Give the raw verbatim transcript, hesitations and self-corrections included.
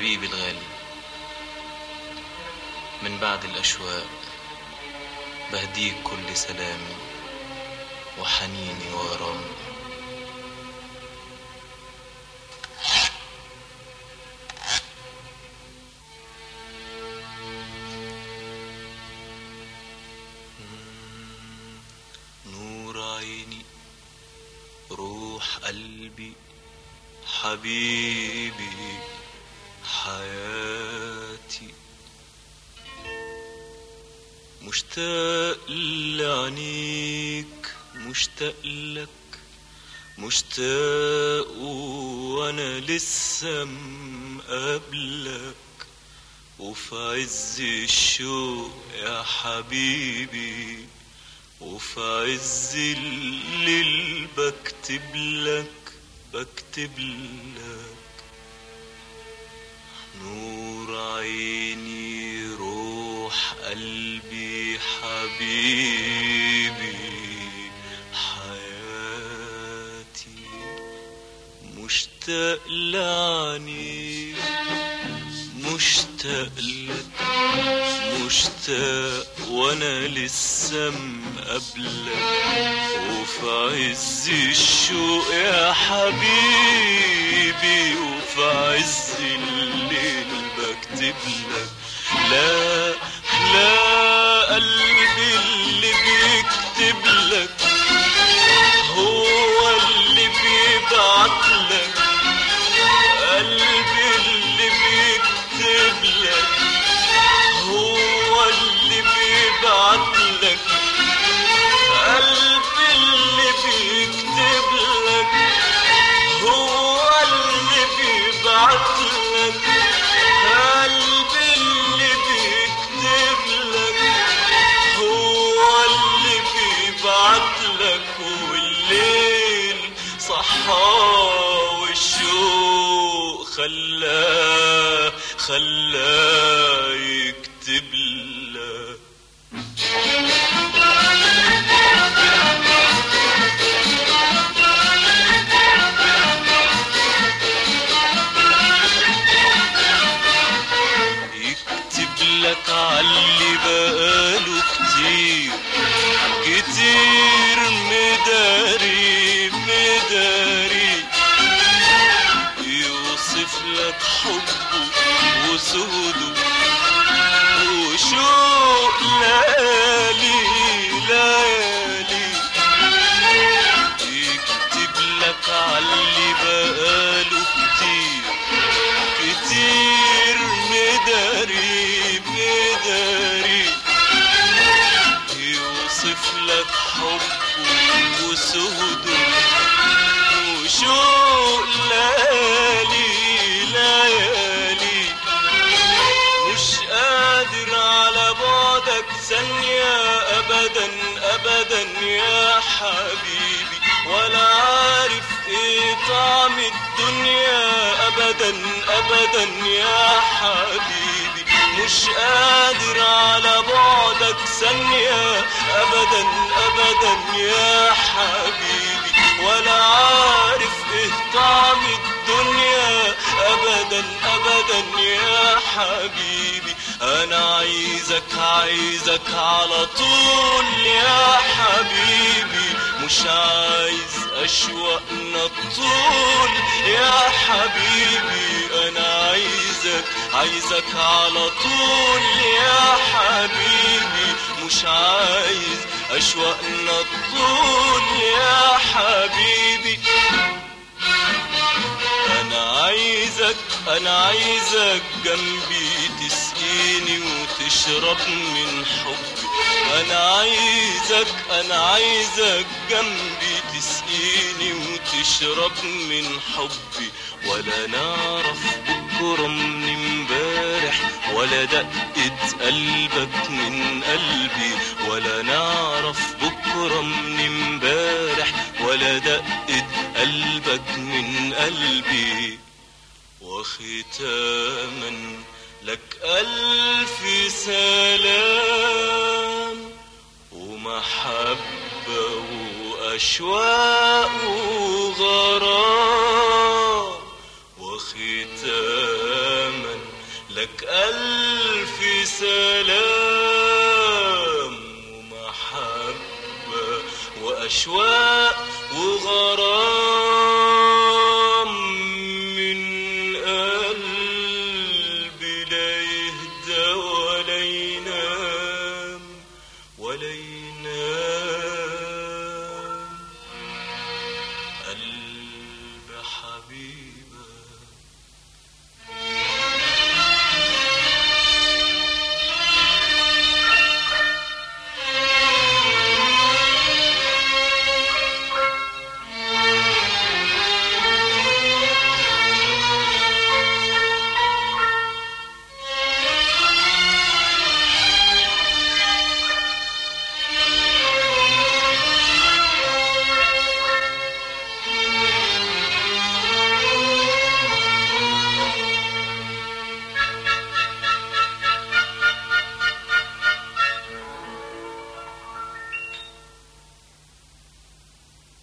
حبيبي الغالي، من بعد الأشواق بهديك كل سلامي وحنيني وغرامي. نور عيني، روح قلبي، حبيبي، حياتي، مشتاق لعينيك، مشتاق لك، مشتاق وانا لسه مقابلك، وفي عز الشوق يا حبيبي، وفي عز الليل بكتب لك بكتب لك. نور عيني، روح قلبي، حبيبي، حياتي، مشتاق لعنيك، مشتاق لك، مشتاق وانا لسه مقابلك، وفي عز الشوق يا حبيبي، وفي عز الليل بكتب لك. لا لا، قلبي اللي بيكتب لك هو اللي بيبعت لك، قلبي اللي بيكتب لك هو اللي بيبعت لك، قلبي اللي بيكتب لك هو اللي بيبعت لك، قلبي اللي بيكتب لك هو اللي بيبعت لك. والليل صحى والشوق خلاه خلاه يكتب لك. يكتب لك عاللي بقاله كتير كتير مداري مداري، يوصف لك حبه وسوده وشوق ليالي ليالي، يكتب لك عاللي بقاله كتير كتير مداري مداري، يوصف لك حبه وسوده وشوق ليالي ليالي، مش قادر على بعدك ثانية أبدا أبدا يا حبيبي، ولا عارف ايه طعم الدنيا أبدا أبدا يا حبيبي، مش قادر على بعدك ثانية أبدا أبدا يا حبيبي، ولا عارف ايه طعم الدنيا أبدا أبدا يا حبيبي. أنا عايزك عايزك على طول يا حبيبي، مش عايز أشواقنا الطول يا حبيبي، أنا عايزك عايزك على طول يا حبيبي، مش عايز أشواقنا الطول يا حبيبي. أنا عايزك أنا عايزك جنبي تسقيني وتشرب من حبي، أنا عايزك أنا عايزك جنبي تسقيني وتشرب من حبي، ولا نعرف بكرة من امبارح ولا دقة قلبك من قلبي، ولا نعرف بكرة من امبارح ولا دقة قلبك من قلبي. وختاما لك ألف سلام ومحبة وأشواق وغرام، وختاما لك ألف سلام ومحبة وأشواق وغرام